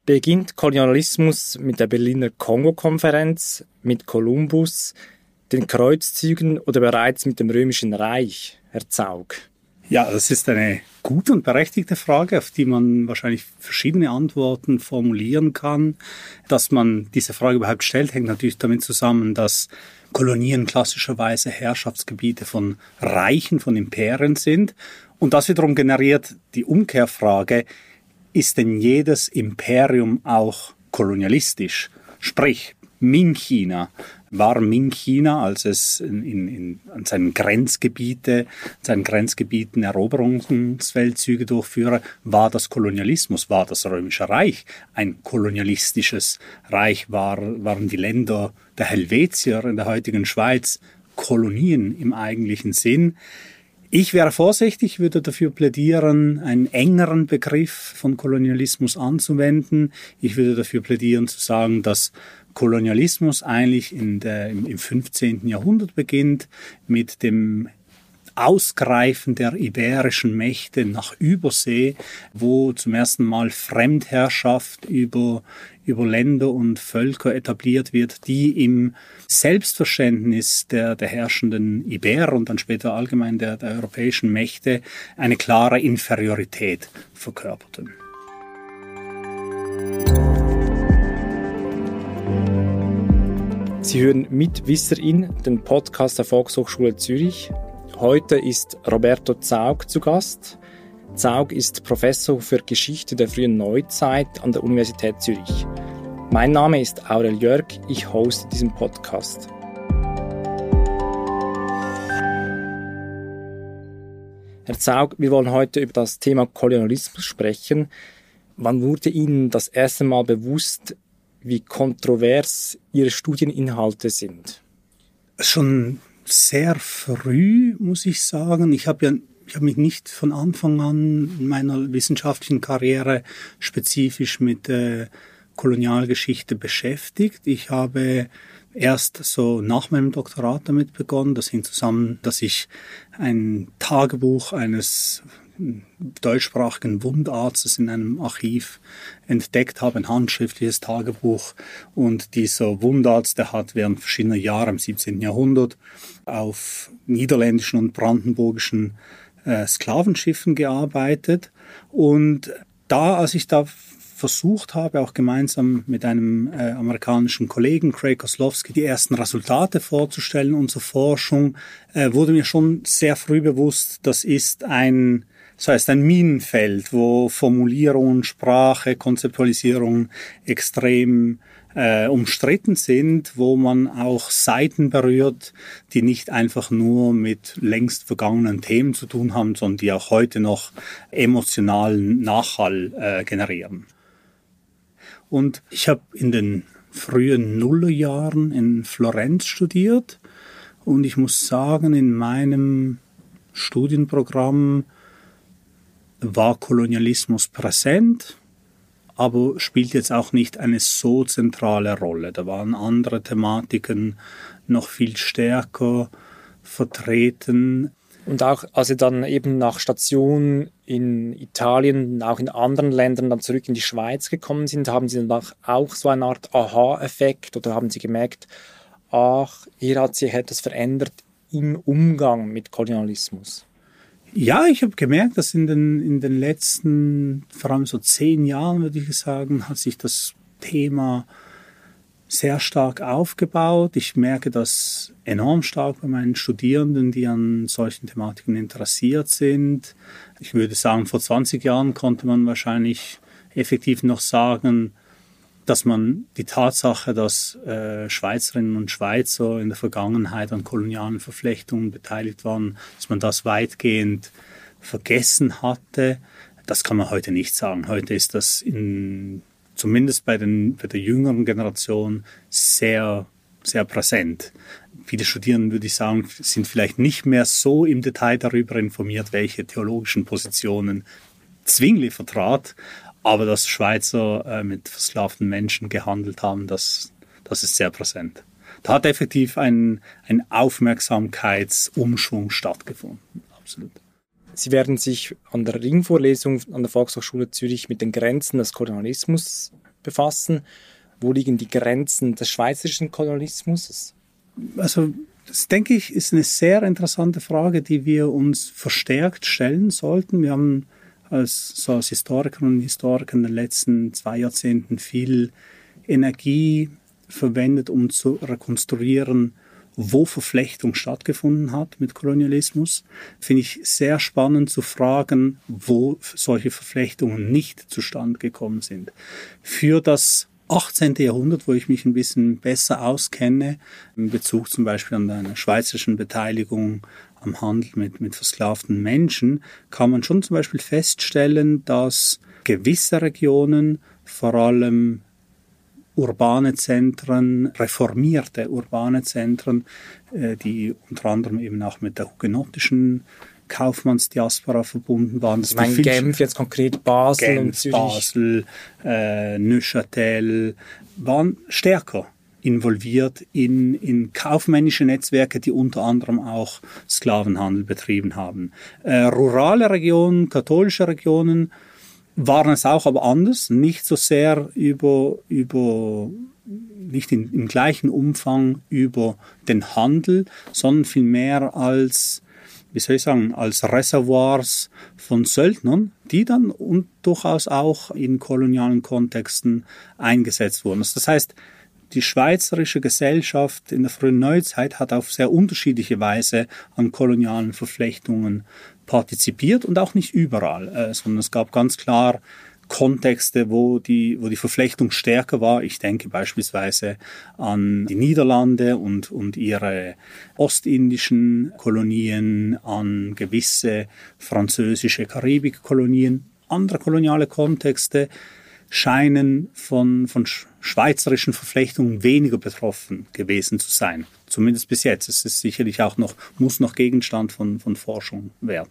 Beginnt Kolonialismus mit der Berliner Kongo-Konferenz, mit Kolumbus, den Kreuzzügen oder bereits mit dem Römischen Reich, Herr Zaugg? Ja, das ist eine gute und berechtigte Frage, auf die man wahrscheinlich verschiedene Antworten formulieren kann. Dass man diese Frage überhaupt stellt, hängt natürlich damit zusammen, dass Kolonien klassischerweise Herrschaftsgebiete von Reichen, von Imperien sind. Und das wiederum generiert die Umkehrfrage, ist denn jedes Imperium auch kolonialistisch? Sprich, Ming-China. War Ming-China, als es an seinen Grenzgebieten Eroberungsfeldzüge durchführte, war das Kolonialismus, war das Römische Reich ein kolonialistisches Reich? Waren die Länder der Helvetier in der heutigen Schweiz Kolonien im eigentlichen Sinn? Ich wäre vorsichtig, würde dafür plädieren, einen engeren Begriff von Kolonialismus anzuwenden. Ich würde dafür plädieren, zu sagen, dass Kolonialismus eigentlich im 15. Jahrhundert beginnt mit dem Ausgreifen der iberischen Mächte nach Übersee, wo zum ersten Mal Fremdherrschaft über Länder und Völker etabliert wird, die im Selbstverständnis der herrschenden Iberer und dann später allgemein der europäischen Mächte eine klare Inferiorität verkörperten. Sie hören Mitwisserin, den Podcast der Volkshochschule Zürich. Heute ist Roberto Zaugg zu Gast. Zaugg ist Professor für Geschichte der frühen Neuzeit an der Universität Zürich. Mein Name ist Aurel Jörg, ich hoste diesen Podcast. Herr Zaugg, wir wollen heute über das Thema Kolonialismus sprechen. Wann wurde Ihnen das erste Mal bewusst, wie kontrovers Ihre Studieninhalte sind? Schon sehr früh, muss ich sagen. Ich habe mich nicht von Anfang an in meiner wissenschaftlichen Karriere spezifisch mit Kolonialgeschichte beschäftigt. Ich habe erst so nach meinem Doktorat damit begonnen. Das hing zusammen, dass ich ein Tagebuch eines deutschsprachigen Wundarztes in einem Archiv entdeckt habe, ein handschriftliches Tagebuch. Und dieser Wundarzt, der hat während verschiedener Jahre im 17. Jahrhundert auf niederländischen und brandenburgischen Sklavenschiffen gearbeitet. Und als ich da versucht habe, auch gemeinsam mit einem amerikanischen Kollegen, Craig Koslowski, die ersten Resultate vorzustellen unserer Forschung, wurde mir schon sehr früh bewusst, das ist ein Minenfeld, wo Formulierungen, Sprache, Konzeptualisierung extrem umstritten sind, wo man auch Seiten berührt, die nicht einfach nur mit längst vergangenen Themen zu tun haben, sondern die auch heute noch emotionalen Nachhall generieren. Und ich habe in den frühen Nullerjahren in Florenz studiert und ich muss sagen, in meinem Studienprogramm war Kolonialismus präsent, aber spielt jetzt auch nicht eine so zentrale Rolle. Da waren andere Thematiken noch viel stärker vertreten. Und auch als Sie dann eben nach Station in Italien und auch in anderen Ländern dann zurück in die Schweiz gekommen sind, haben Sie dann auch so eine Art Aha-Effekt oder haben Sie gemerkt, hier hat sich etwas verändert im Umgang mit Kolonialismus? Ja, ich habe gemerkt, dass in den letzten, vor allem so 10 Jahren, würde ich sagen, hat sich das Thema sehr stark aufgebaut. Ich merke das enorm stark bei meinen Studierenden, die an solchen Thematiken interessiert sind. Ich würde sagen, vor 20 Jahren konnte man wahrscheinlich effektiv noch sagen, dass man die Tatsache, dass Schweizerinnen und Schweizer in der Vergangenheit an kolonialen Verflechtungen beteiligt waren, dass man das weitgehend vergessen hatte. Das kann man heute nicht sagen. Heute ist das zumindest bei der jüngeren Generation sehr, sehr präsent. Viele Studierende, würde ich sagen, sind vielleicht nicht mehr so im Detail darüber informiert, welche theologischen Positionen Zwingli vertrat, aber dass Schweizer mit versklavten Menschen gehandelt haben, das ist sehr präsent. Da hat effektiv ein Aufmerksamkeitsumschwung stattgefunden. Absolut. Sie werden sich an der Ringvorlesung an der Volkshochschule Zürich mit den Grenzen des Kolonialismus befassen. Wo liegen die Grenzen des schweizerischen Kolonialismus? Also das, denke ich, ist eine sehr interessante Frage, die wir uns verstärkt stellen sollten. Wir haben als Historikerinnen und Historiker in den letzten 2 Jahrzehnten viel Energie verwendet, um zu rekonstruieren, wo Verflechtung stattgefunden hat mit Kolonialismus. Finde ich sehr spannend zu fragen, wo solche Verflechtungen nicht zustande gekommen sind. Für das 18. Jahrhundert, wo ich mich ein bisschen besser auskenne, in Bezug zum Beispiel an eine schweizerische Beteiligung am Handel mit versklavten Menschen, kann man schon zum Beispiel feststellen, dass gewisse Regionen, vor allem urbane Zentren, reformierte urbane Zentren, die unter anderem eben auch mit der hugenottischen Kaufmannsdiaspora verbunden waren. Ich meine Genf, jetzt konkret Basel Genf, und Zürich. Basel, Neuchâtel waren stärker involviert in kaufmännische Netzwerke, die unter anderem auch Sklavenhandel betrieben haben. Rurale Regionen, katholische Regionen waren es auch, aber anders, nicht so sehr nicht im gleichen Umfang über den Handel, sondern vielmehr als Reservoirs von Söldnern, die dann durchaus auch in kolonialen Kontexten eingesetzt wurden. Das heißt, die schweizerische Gesellschaft in der frühen Neuzeit hat auf sehr unterschiedliche Weise an kolonialen Verflechtungen partizipiert und auch nicht überall, sondern es gab ganz klar Kontexte, wo die Verflechtung stärker war. Ich denke beispielsweise an die Niederlande und ihre ostindischen Kolonien, an gewisse französische Karibikkolonien. Andere koloniale Kontexte scheinen von schweizerischen Verflechtungen weniger betroffen gewesen zu sein. Zumindest bis jetzt. Es ist sicherlich auch muss noch Gegenstand von Forschung werden.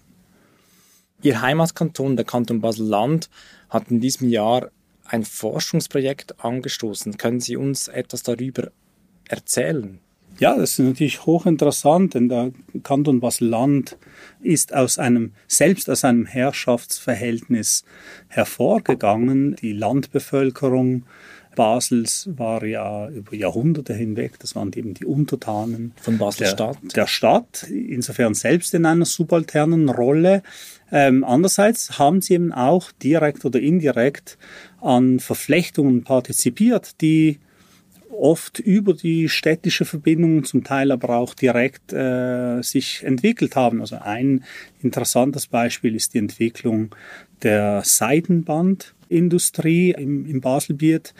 Ihr Heimatkanton, der Kanton Basel-Land, hat in diesem Jahr ein Forschungsprojekt angestoßen. Können Sie uns etwas darüber erzählen? Ja, das ist natürlich hochinteressant, denn der Kanton Basel-Land ist selbst aus einem Herrschaftsverhältnis hervorgegangen. Die Landbevölkerung Basels war ja über Jahrhunderte hinweg, das waren eben die Untertanen von Basel-Stadt. Der Stadt, insofern selbst in einer subalternen Rolle. Andererseits haben sie eben auch direkt oder indirekt an Verflechtungen partizipiert, die oft über die städtische Verbindung, zum Teil aber auch direkt sich entwickelt haben. Also ein interessantes Beispiel ist die Entwicklung der Seidenbandindustrie im Baselbiet,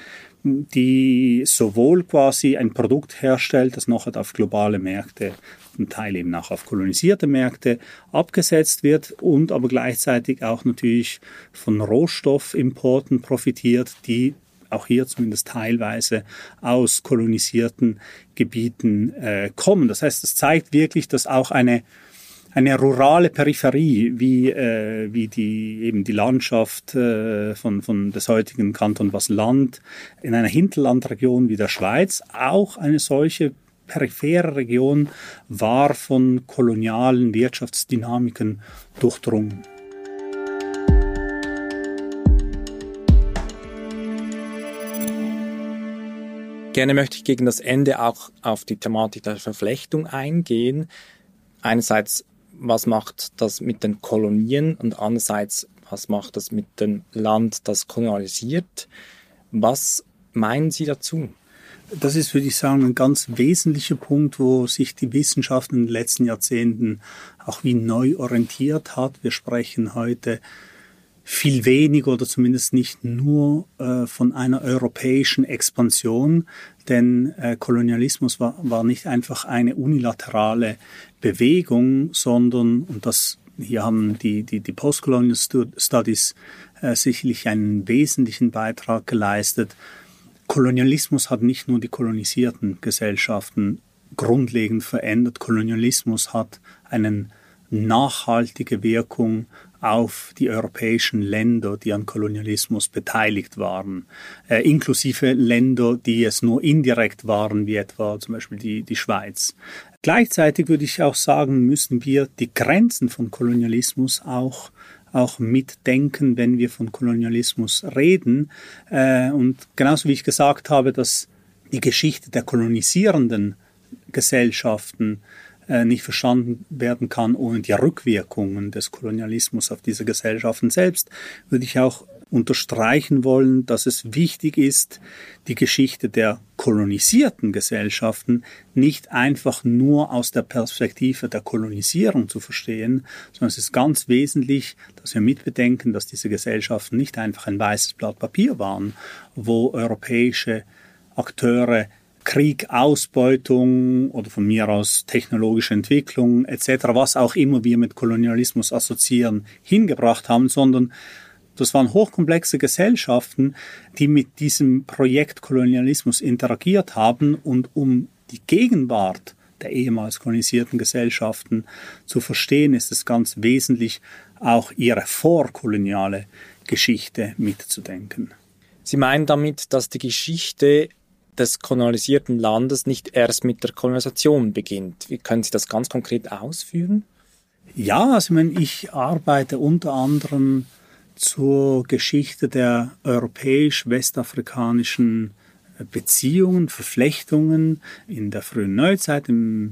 die sowohl quasi ein Produkt herstellt, das nachher auf globale Märkte, zum Teil eben auch auf kolonisierte Märkte abgesetzt wird und aber gleichzeitig auch natürlich von Rohstoffimporten profitiert, die auch hier zumindest teilweise aus kolonisierten Gebieten kommen. Das heißt, das zeigt wirklich, dass auch eine rurale Peripherie, wie die Landschaft des heutigen Kanton Basel-Land in einer Hinterlandregion wie der Schweiz, auch eine solche periphere Region war von kolonialen Wirtschaftsdynamiken durchdrungen. Gerne möchte ich gegen das Ende auch auf die Thematik der Verflechtung eingehen. Einerseits, was macht das mit den Kolonien und andererseits, was macht das mit dem Land, das kolonialisiert? Was meinen Sie dazu? Das ist, würde ich sagen, ein ganz wesentlicher Punkt, wo sich die Wissenschaft in den letzten Jahrzehnten auch wie neu orientiert hat. Wir sprechen heute viel weniger oder zumindest nicht nur von einer europäischen Expansion, denn Kolonialismus war nicht einfach eine unilaterale Bewegung, sondern, und hier haben die Postcolonial Studies sicherlich einen wesentlichen Beitrag geleistet. Kolonialismus hat nicht nur die kolonisierten Gesellschaften grundlegend verändert. Kolonialismus hat eine nachhaltige Wirkung auf die europäischen Länder, die an Kolonialismus beteiligt waren, inklusive Länder, die es nur indirekt waren, wie etwa zum Beispiel die Schweiz. Gleichzeitig würde ich auch sagen, müssen wir die Grenzen von Kolonialismus auch auch mitdenken, wenn wir von Kolonialismus reden. Und genauso wie ich gesagt habe, dass die Geschichte der kolonisierenden Gesellschaften nicht verstanden werden kann ohne die Rückwirkungen des Kolonialismus auf diese Gesellschaften selbst, würde ich auch unterstreichen wollen, dass es wichtig ist, die Geschichte der kolonisierten Gesellschaften nicht einfach nur aus der Perspektive der Kolonisierung zu verstehen, sondern es ist ganz wesentlich, dass wir mitbedenken, dass diese Gesellschaften nicht einfach ein weißes Blatt Papier waren, wo europäische Akteure Krieg, Ausbeutung oder von mir aus technologische Entwicklung etc., was auch immer wir mit Kolonialismus assoziieren, hingebracht haben, sondern das waren hochkomplexe Gesellschaften, die mit diesem Projekt Kolonialismus interagiert haben, und um die Gegenwart der ehemals kolonisierten Gesellschaften zu verstehen, ist es ganz wesentlich, auch ihre vorkoloniale Geschichte mitzudenken. Sie meinen damit, dass die Geschichte des kolonialisierten Landes nicht erst mit der Kolonisation beginnt. Wie können Sie das ganz konkret ausführen? Ja, also ich arbeite unter anderem zur Geschichte der europäisch-westafrikanischen Beziehungen, Verflechtungen in der frühen Neuzeit, im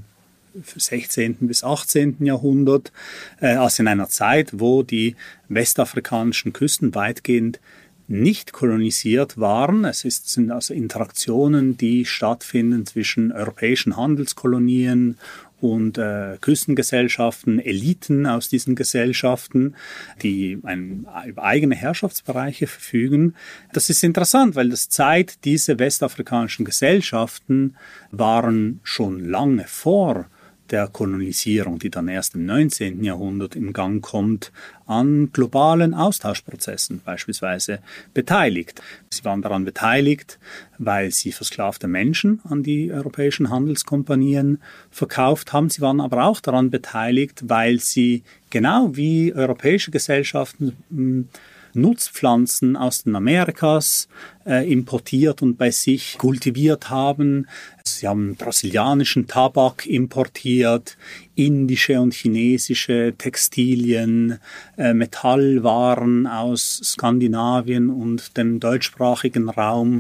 16. bis 18. Jahrhundert, also in einer Zeit, wo die westafrikanischen Küsten weitgehend nicht kolonisiert waren. Sind also Interaktionen, die stattfinden zwischen europäischen Handelskolonien und Küstengesellschaften, Eliten aus diesen Gesellschaften, die über eigene Herrschaftsbereiche verfügen. Das ist interessant, weil das zeigt, diese westafrikanischen Gesellschaften waren schon lange vor der Kolonisierung, die dann erst im 19. Jahrhundert in Gang kommt, an globalen Austauschprozessen beispielsweise beteiligt. Sie waren daran beteiligt, weil sie versklavte Menschen an die europäischen Handelskompanien verkauft haben. Sie waren aber auch daran beteiligt, weil sie genau wie europäische Gesellschaften Nutzpflanzen aus den Amerikas importiert und bei sich kultiviert haben. Sie haben brasilianischen Tabak importiert, indische und chinesische Textilien, Metallwaren aus Skandinavien und dem deutschsprachigen Raum,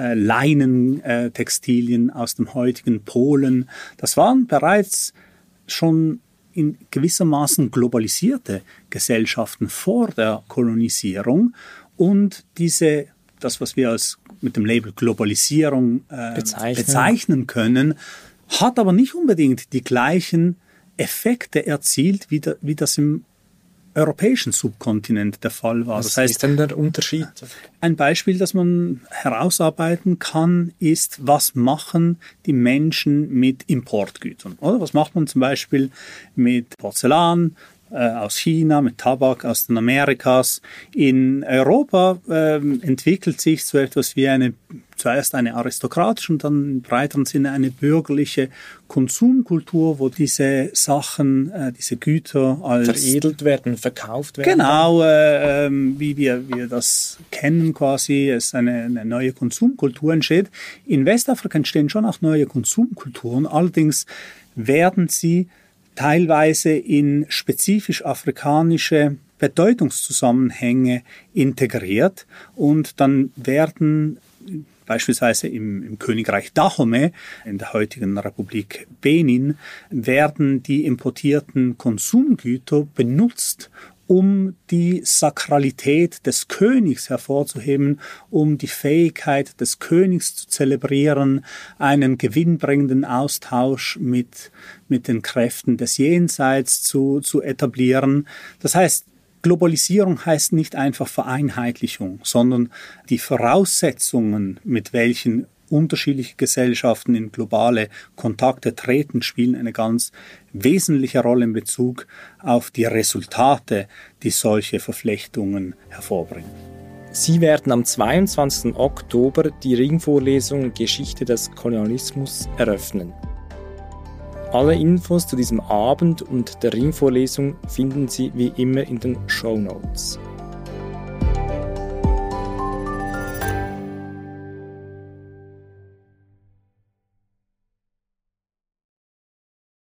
Leinentextilien aus dem heutigen Polen. Das waren bereits schon in gewissermaßen globalisierte Gesellschaften vor der Kolonisierung, und das, was wir als mit dem Label Globalisierung bezeichnen können, hat aber nicht unbedingt die gleichen Effekte erzielt, wie das im europäischen Subkontinent der Fall war. Was ist denn der Unterschied? Ein Beispiel, das man herausarbeiten kann, ist, was machen die Menschen mit Importgütern? Oder was macht man zum Beispiel mit Porzellan aus China, mit Tabak aus den Amerikas? In Europa entwickelt sich so etwas wie zuerst eine aristokratische und dann im breiteren Sinne eine bürgerliche Konsumkultur, wo diese Sachen, diese Güter als veredelt werden, verkauft werden. Genau, wie wir das kennen quasi, es eine neue Konsumkultur entsteht. In Westafrika entstehen schon auch neue Konsumkulturen, allerdings werden sie teilweise in spezifisch afrikanische Bedeutungszusammenhänge integriert, und dann werden beispielsweise im Königreich Dahomey, in der heutigen Republik Benin, werden die importierten Konsumgüter benutzt, um die Sakralität des Königs hervorzuheben, um die Fähigkeit des Königs zu zelebrieren, einen gewinnbringenden Austausch mit den Kräften des Jenseits zu etablieren. Das heißt, Globalisierung heißt nicht einfach Vereinheitlichung, sondern die Voraussetzungen, mit welchen unterschiedliche Gesellschaften in globale Kontakte treten, spielen eine ganz wesentliche Rolle in Bezug auf die Resultate, die solche Verflechtungen hervorbringen. Sie werden am 22. Oktober die Ringvorlesung Geschichte des Kolonialismus eröffnen. Alle Infos zu diesem Abend und der Ringvorlesung finden Sie wie immer in den Shownotes.